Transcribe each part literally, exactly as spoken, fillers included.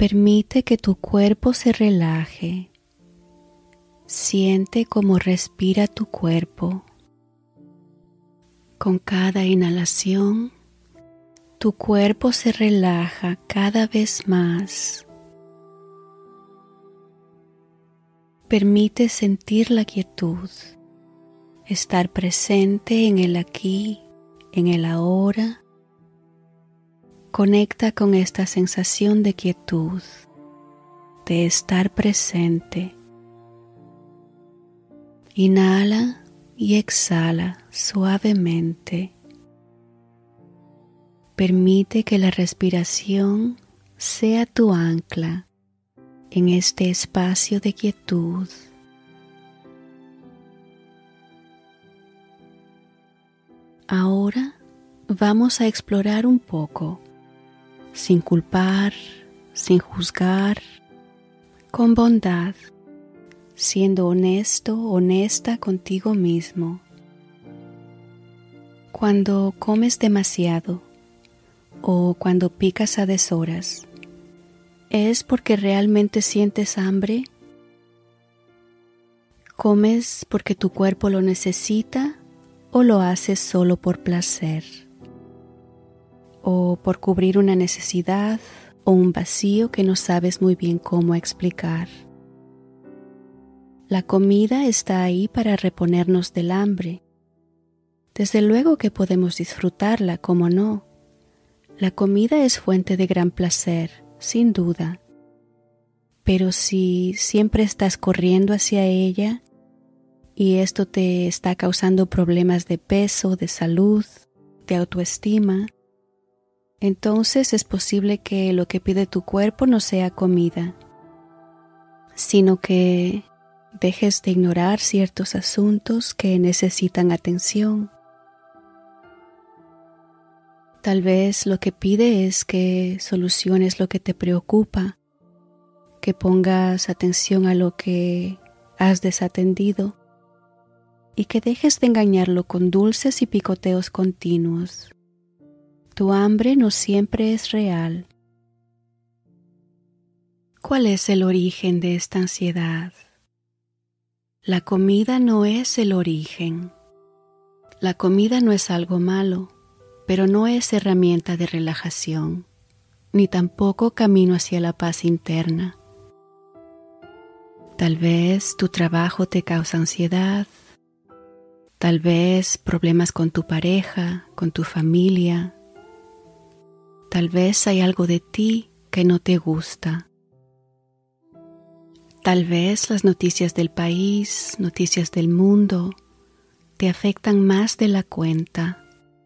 Permite que tu cuerpo se relaje. Siente cómo respira tu cuerpo. Con cada inhalación, tu cuerpo se relaja cada vez más. Permite sentir la quietud, estar presente en el aquí, en el ahora. Conecta con esta sensación de quietud, de estar presente. Inhala y exhala suavemente. Permite que la respiración sea tu ancla en este espacio de quietud. Ahora vamos a explorar un poco, sin culpar, sin juzgar, con bondad, siendo honesto, honesta contigo mismo. Cuando comes demasiado o cuando picas a deshoras, ¿es porque realmente sientes hambre? ¿Comes porque tu cuerpo lo necesita o lo haces solo por placer? ¿O por cubrir una necesidad o un vacío que no sabes muy bien cómo explicar? La comida está ahí para reponernos del hambre. Desde luego que podemos disfrutarla, ¿cómo no? La comida es fuente de gran placer, sin duda. Pero si siempre estás corriendo hacia ella y esto te está causando problemas de peso, de salud, de autoestima, entonces es posible que lo que pide tu cuerpo no sea comida, sino que dejes de ignorar ciertos asuntos que necesitan atención. Tal vez lo que pide es que soluciones lo que te preocupa, que pongas atención a lo que has desatendido y que dejes de engañarlo con dulces y picoteos continuos. Tu hambre no siempre es real. ¿Cuál es el origen de esta ansiedad? La comida no es el origen. La comida no es algo malo, pero no es herramienta de relajación, ni tampoco camino hacia la paz interna. Tal vez tu trabajo te causa ansiedad, tal vez problemas con tu pareja, con tu familia, tal vez hay algo de ti que no te gusta. Tal vez las noticias del país, noticias del mundo, te afectan más de la cuenta.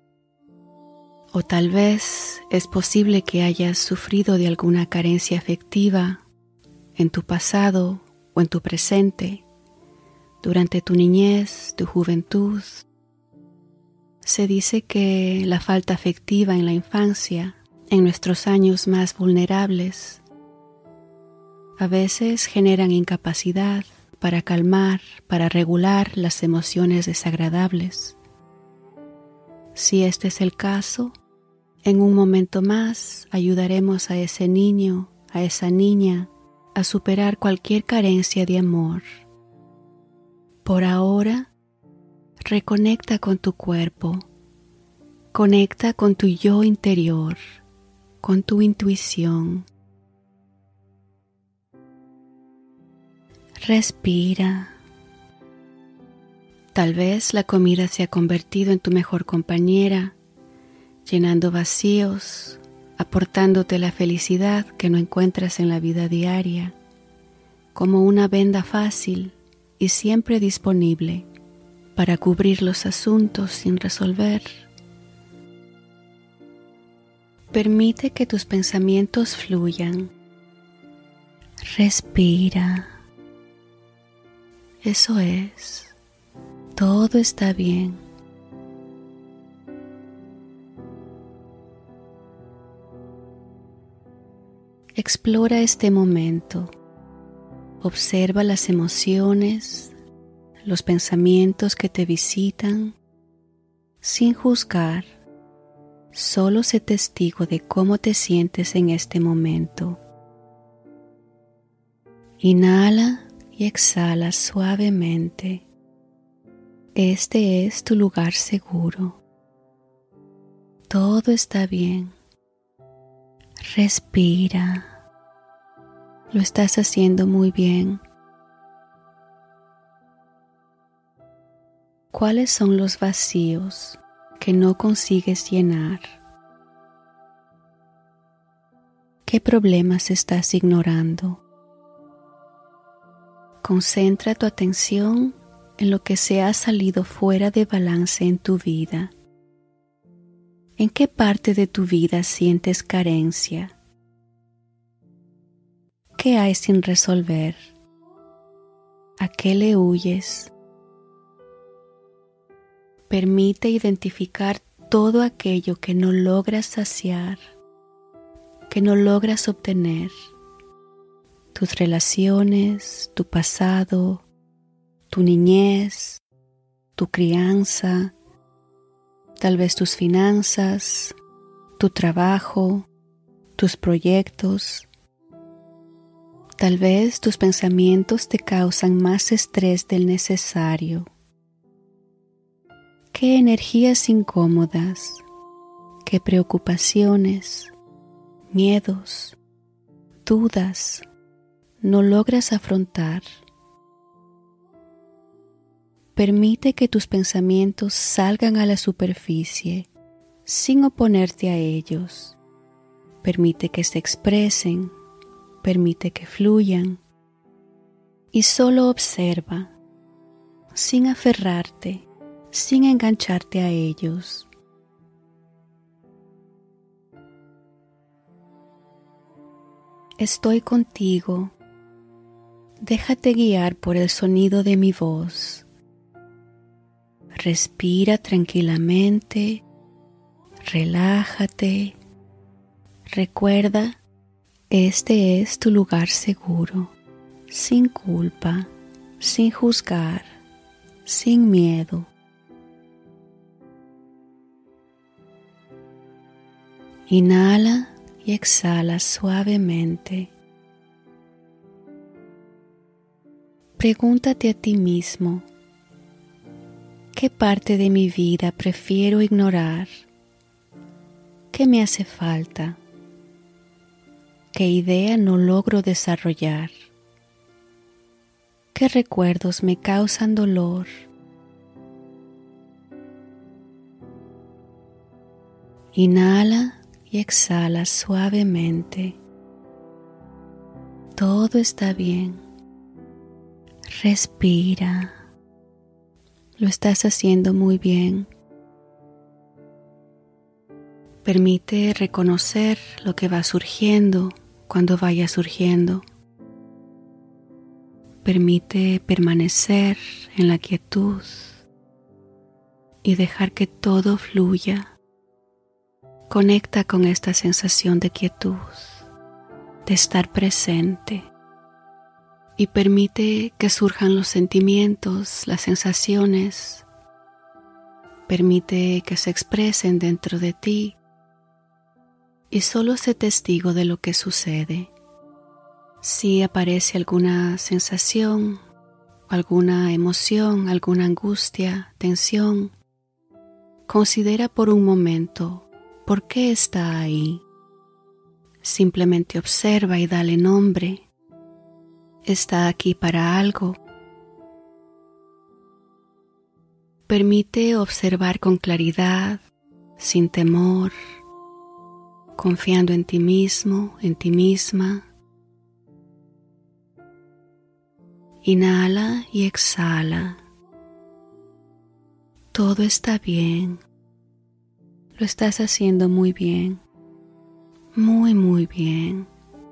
O tal vez es posible que hayas sufrido de alguna carencia afectiva en tu pasado o en tu presente, durante tu niñez, tu juventud. Se dice que la falta afectiva en la infancia, en nuestros años más vulnerables, a veces generan incapacidad para calmar, para regular las emociones desagradables. Si este es el caso, en un momento más ayudaremos a ese niño, a esa niña, a superar cualquier carencia de amor. Por ahora, reconecta con tu cuerpo, conecta con tu yo interior, con tu intuición. Respira. Tal vez la comida se ha convertido en tu mejor compañera, llenando vacíos, aportándote la felicidad que no encuentras en la vida diaria, como una venda fácil y siempre disponible para cubrir los asuntos sin resolver. Permite que tus pensamientos fluyan. Respira. Eso es. Todo está bien. Explora este momento. Observa las emociones, los pensamientos que te visitan, sin juzgar. Solo sé testigo de cómo te sientes en este momento. Inhala y exhala suavemente. Este es tu lugar seguro. Todo está bien. Respira. Lo estás haciendo muy bien. ¿Cuáles son los vacíos que no consigues llenar? ¿Qué problemas estás ignorando? Concentra tu atención en lo que se ha salido fuera de balance en tu vida. ¿En qué parte de tu vida sientes carencia? ¿Qué hay sin resolver? ¿A qué le huyes? Permite identificar todo aquello que no logras saciar, que no logras obtener. Tus relaciones, tu pasado, tu niñez, tu crianza, tal vez tus finanzas, tu trabajo, tus proyectos. Tal vez tus pensamientos te causan más estrés del necesario. ¿Qué energías incómodas, qué preocupaciones, miedos, dudas no logras afrontar? Permite que tus pensamientos salgan a la superficie sin oponerte a ellos. Permite que se expresen, permite que fluyan y solo observa, sin aferrarte, sin engancharte a ellos. Estoy contigo. Déjate guiar por el sonido de mi voz. Respira tranquilamente, relájate. Recuerda, este es tu lugar seguro, sin culpa, sin juzgar, sin miedo. Inhala y exhala suavemente. Pregúntate a ti mismo, ¿qué parte de mi vida prefiero ignorar? ¿Qué me hace falta? ¿Qué idea no logro desarrollar? ¿Qué recuerdos me causan dolor? Inhala y exhala suavemente. Todo está bien. Respira. Lo estás haciendo muy bien. Permite reconocer lo que va surgiendo cuando vaya surgiendo. Permite permanecer en la quietud y dejar que todo fluya. Conecta con esta sensación de quietud, de estar presente. Y permite que surjan los sentimientos, las sensaciones. Permite que se expresen dentro de ti y solo sé testigo de lo que sucede. Si aparece alguna sensación, alguna emoción, alguna angustia, tensión, considera por un momento por qué está ahí. Simplemente observa y dale nombre. Está aquí para algo. Permite observar con claridad, sin temor, confiando en ti mismo, en ti misma. Inhala y exhala. Todo está bien. Lo estás haciendo muy bien. Muy, muy bien.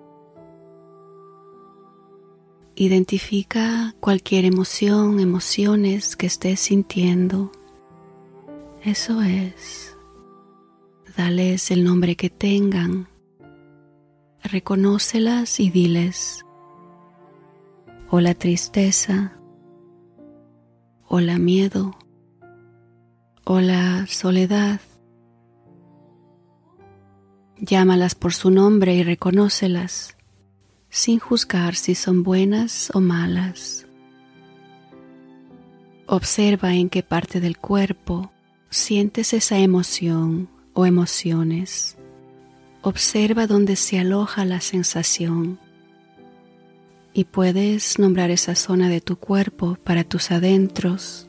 Identifica cualquier emoción, emociones que estés sintiendo. Eso es. Dales el nombre que tengan. Reconócelas y diles: hola tristeza, hola miedo, hola soledad. Llámalas por su nombre y reconócelas. sin juzgar si son buenas o malas. Observa en qué parte del cuerpo sientes esa emoción o emociones. Observa dónde se aloja la sensación y puedes nombrar esa zona de tu cuerpo para tus adentros.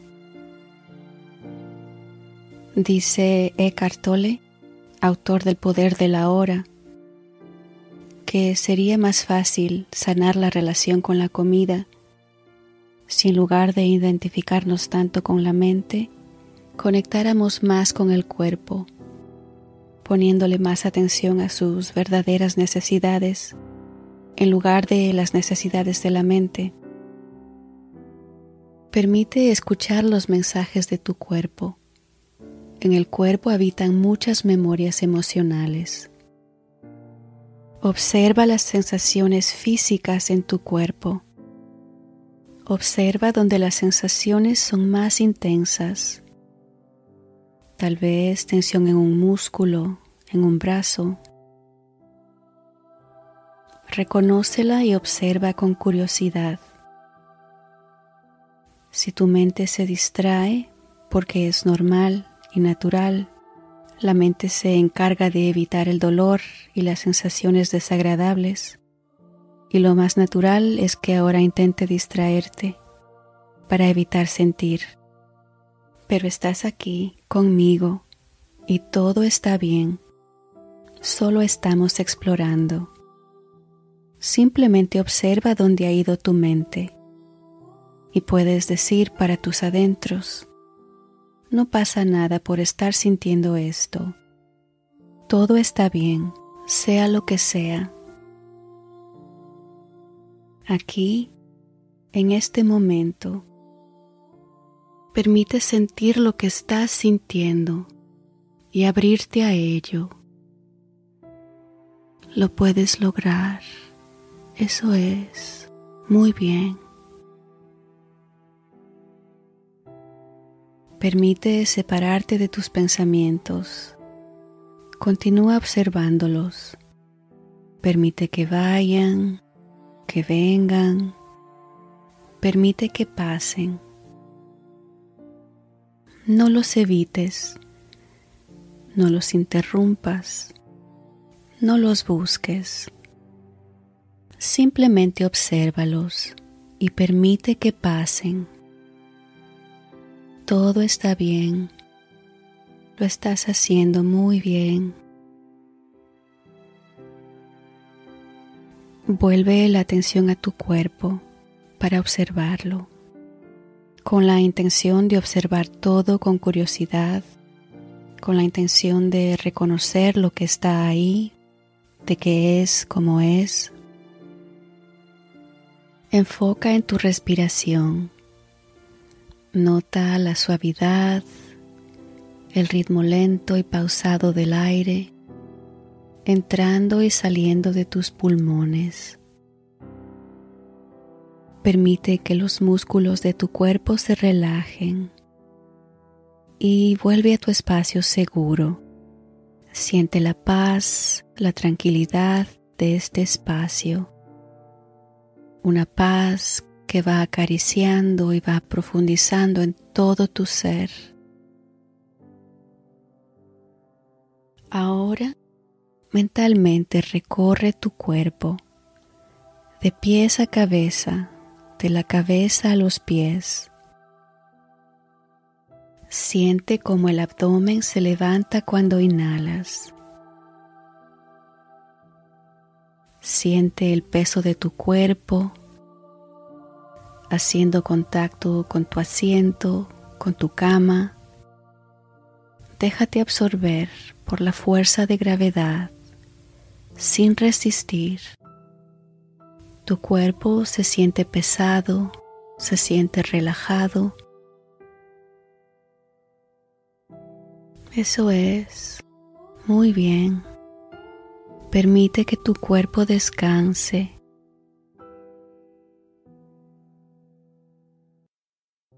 Dice Eckhart Tolle, autor del Poder de la Hora, que sería más fácil sanar la relación con la comida si en lugar de identificarnos tanto con la mente, conectáramos más con el cuerpo, poniéndole más atención a sus verdaderas necesidades en lugar de las necesidades de la mente. Permite escuchar los mensajes de tu cuerpo. En el cuerpo habitan muchas memorias emocionales. Observa las sensaciones físicas en tu cuerpo. Observa donde las sensaciones son más intensas. Tal vez tensión en un músculo, en un brazo. Reconócela y observa con curiosidad. Si tu mente se distrae, porque es normal y natural, la mente se encarga de evitar el dolor y las sensaciones desagradables. Y lo más natural es que ahora intente distraerte para evitar sentir. Pero estás aquí conmigo y todo está bien. Solo estamos explorando. Simplemente observa dónde ha ido tu mente y puedes decir para tus adentros: no pasa nada por estar sintiendo esto. Todo está bien, sea lo que sea. Aquí, en este momento, permite sentir lo que estás sintiendo y abrirte a ello. Lo puedes lograr. Eso es. Muy bien. Permite separarte de tus pensamientos. Continúa observándolos. Permite que vayan, que vengan. Permite que pasen. No los evites. No los interrumpas. No los busques. Simplemente obsérvalos y permite que pasen. Todo está bien. Lo estás haciendo muy bien. Vuelve la atención a tu cuerpo para observarlo, con la intención de observar todo con curiosidad, con la intención de reconocer lo que está ahí, de que es como es. Enfoca en tu respiración. Nota la suavidad, el ritmo lento y pausado del aire, entrando y saliendo de tus pulmones. Permite que los músculos de tu cuerpo se relajen y vuelve a tu espacio seguro. Siente la paz, la tranquilidad de este espacio. Una paz que va acariciando y va profundizando en todo tu ser. Ahora, mentalmente recorre tu cuerpo, de pies a cabeza, de la cabeza a los pies. Siente cómo el abdomen se levanta cuando inhalas. Siente el peso de tu cuerpo haciendo contacto con tu asiento, con tu cama. Déjate absorber por la fuerza de gravedad, sin resistir. Tu cuerpo se siente pesado, se siente relajado. Eso es. Muy bien. Permite que tu cuerpo descanse